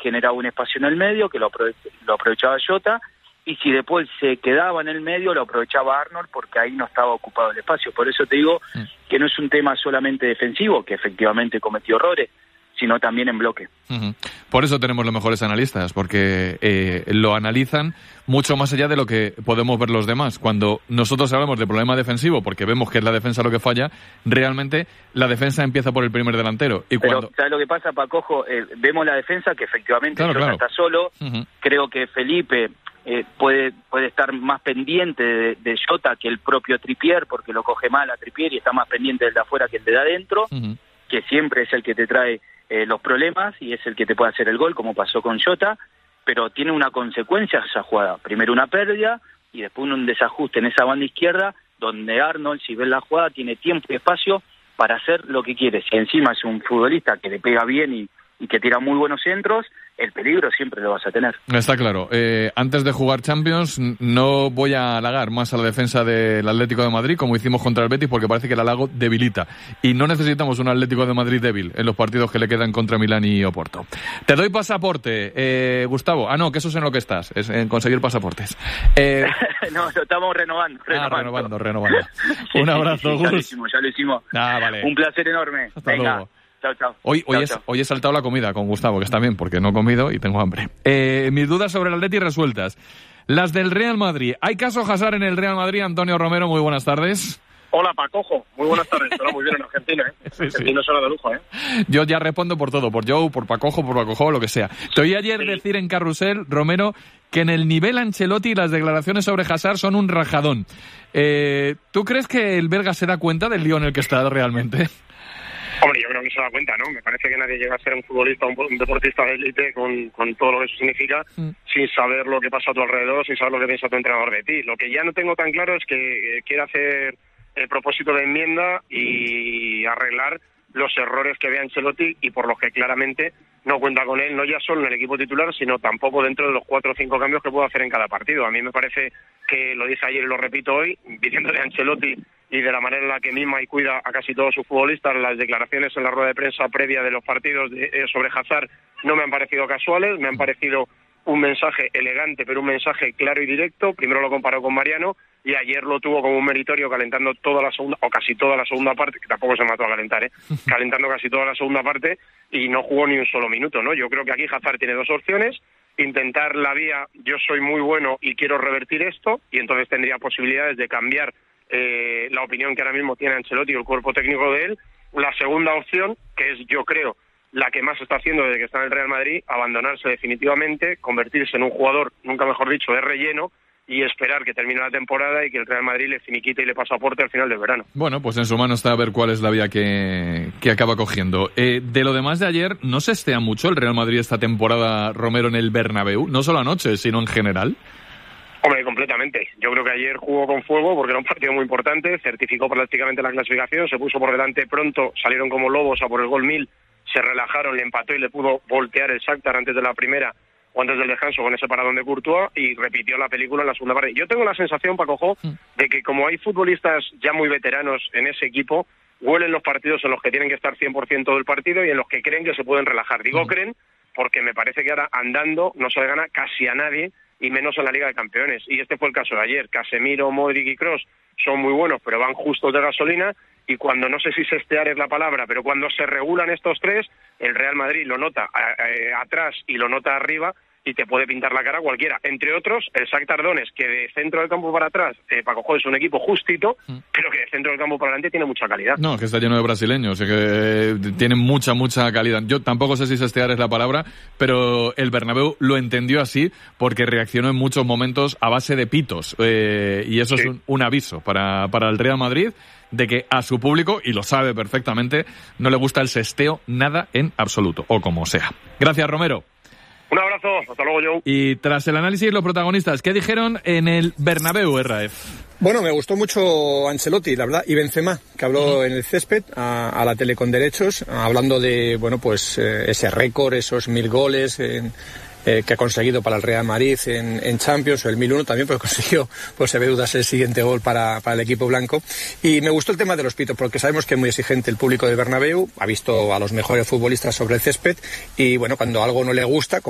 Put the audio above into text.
generaba un espacio en el medio, que lo aprovechaba Jota, y si después se quedaba en el medio, lo aprovechaba Arnold, porque ahí no estaba ocupado el espacio. Por eso te digo que no es un tema solamente defensivo, que efectivamente cometió errores, sino también en bloque. Por eso tenemos los mejores analistas, porque lo analizan mucho más allá de lo que podemos ver los demás. Cuando nosotros hablamos de problema defensivo, porque vemos que es la defensa lo que falla, realmente la defensa empieza por el primer delantero. Pero ¿sabes lo que pasa, Pacojo? Vemos la defensa, que efectivamente Jota está solo. Creo que Felipe puede estar más pendiente de Jota que el propio Trippier, porque lo coge mal a Trippier y está más pendiente del de afuera que el de adentro, que siempre es el que te trae los problemas y es el que te puede hacer el gol, como pasó con Jota, pero tiene una consecuencia esa jugada. Primero una pérdida y después un desajuste en esa banda izquierda, donde Arnold, si ves la jugada, tiene tiempo y espacio para hacer lo que quiere. Si encima es un futbolista que le pega bien y que tira muy buenos centros, el peligro siempre lo vas a tener. Está claro. Antes de jugar Champions, no voy a halagar más a la defensa del Atlético de Madrid, como hicimos contra el Betis, porque parece que el halago debilita. Y no necesitamos un Atlético de Madrid débil en los partidos que le quedan contra Milán y Oporto. Te doy pasaporte, Gustavo. No, que eso es en lo que estás, es en conseguir pasaportes. No, lo estamos renovando. Renovando. Un abrazo, Gus. Ya lo hicimos. Vale. Un placer enorme. Hasta Venga. luego. Chao. Hoy he saltado la comida con Gustavo, que está bien, porque no he comido y tengo hambre. Mis dudas sobre el Atleti resueltas. Las del Real Madrid. ¿Hay caso Hazard en el Real Madrid? Antonio Romero, muy buenas tardes. Hola, Pacojo. Muy buenas tardes. Suena muy bien en Argentina, ¿eh? Sí. Argentina suena de lujo, ¿eh? Yo ya respondo por todo, por Joe, por Pacojo, lo que sea. Te oí ayer decir en Carrusel, Romero, que en el nivel Ancelotti las declaraciones sobre Hazard son un rajadón. ¿Tú crees que el belga se da cuenta del lío en el que está realmente? Hombre, yo creo que se da cuenta, ¿no? Me parece que nadie llega a ser un futbolista, un deportista de élite con todo lo que eso significa, sin saber lo que pasa a tu alrededor, sin saber lo que piensa tu entrenador de ti. Lo que ya no tengo tan claro es que quiere hacer el propósito de enmienda y arreglar los errores que ve Ancelotti y por los que claramente no cuenta con él, no ya solo en el equipo titular, sino tampoco dentro de los 4 o 5 cambios que puede hacer en cada partido. A mí me parece que, lo dije ayer y lo repito hoy, viniendo de Ancelotti y de la manera en la que mima y cuida a casi todos sus futbolistas, las declaraciones en la rueda de prensa previa de los partidos sobre Hazard no me han parecido casuales, me han parecido un mensaje elegante, pero un mensaje claro y directo. Primero lo comparó con Mariano y ayer lo tuvo como un meritorio calentando toda la segunda, o casi toda la segunda parte, que tampoco se mató a calentar, calentando casi toda la segunda parte y no jugó ni un solo minuto, ¿no? Yo creo que aquí Hazard tiene 2 opciones: intentar la vía, yo soy muy bueno y quiero revertir esto, y entonces tendría posibilidades de cambiar la opinión que ahora mismo tiene Ancelotti y el cuerpo técnico de él. La segunda opción, que es, yo creo, la que más está haciendo desde que está en el Real Madrid, abandonarse definitivamente, convertirse en un jugador, nunca mejor dicho, de relleno, y esperar que termine la temporada y que el Real Madrid le finiquite y le pasaporte al final del verano. Bueno, pues en su mano está a ver cuál es la vía que acaba cogiendo. De lo demás de ayer, ¿no se estea mucho el Real Madrid esta temporada, Romero, en el Bernabéu? No solo anoche, sino en general. Hombre, completamente. Yo creo que ayer jugó con fuego porque era un partido muy importante, certificó prácticamente la clasificación, se puso por delante pronto, salieron como lobos a por el gol 1000, se relajaron, le empató y le pudo voltear el Shakhtar antes de la primera o antes del descanso con ese paradón de Courtois y repitió la película en la segunda parte. Yo tengo la sensación, Pacojo, de que como hay futbolistas ya muy veteranos en ese equipo, huelen los partidos en los que tienen que estar 100% del partido y en los que creen que se pueden relajar. Digo creen porque me parece que ahora andando no se le gana casi a nadie, y menos en la Liga de Campeones. Y este fue el caso de ayer. Casemiro, Modric y Kroos son muy buenos, pero van justos de gasolina, y cuando, no sé si sestear es la palabra, pero cuando se regulan estos tres, el Real Madrid lo nota atrás y lo nota arriba, y te puede pintar la cara cualquiera. Entre otros, el Shakhtar Donetsk, que de centro del campo para atrás, Paco, es un equipo justito, pero que de centro del campo para adelante tiene mucha calidad. No, que está lleno de brasileños, que tienen mucha calidad. Yo tampoco sé si sestear es la palabra, pero el Bernabéu lo entendió así porque reaccionó en muchos momentos a base de pitos. Y eso es un aviso para el Real Madrid de que a su público, y lo sabe perfectamente, no le gusta el sesteo nada en absoluto, o como sea. Gracias, Romero. Un abrazo, hasta luego, Joe. Y tras el análisis, los protagonistas, ¿qué dijeron en el Bernabéu, Raef? Bueno, me gustó mucho Ancelotti, la verdad, y Benzema, que habló en el césped a la tele con derechos, hablando de, bueno, pues ese récord, esos 1000 goles que ha conseguido para el Real Madrid en Champions, o el 1001 también, pues consiguió, pues se ve dudas el siguiente gol para el equipo blanco. Y me gustó el tema de los pitos, porque sabemos que es muy exigente el público del Bernabéu, ha visto a los mejores futbolistas sobre el césped, y bueno, cuando algo no le gusta,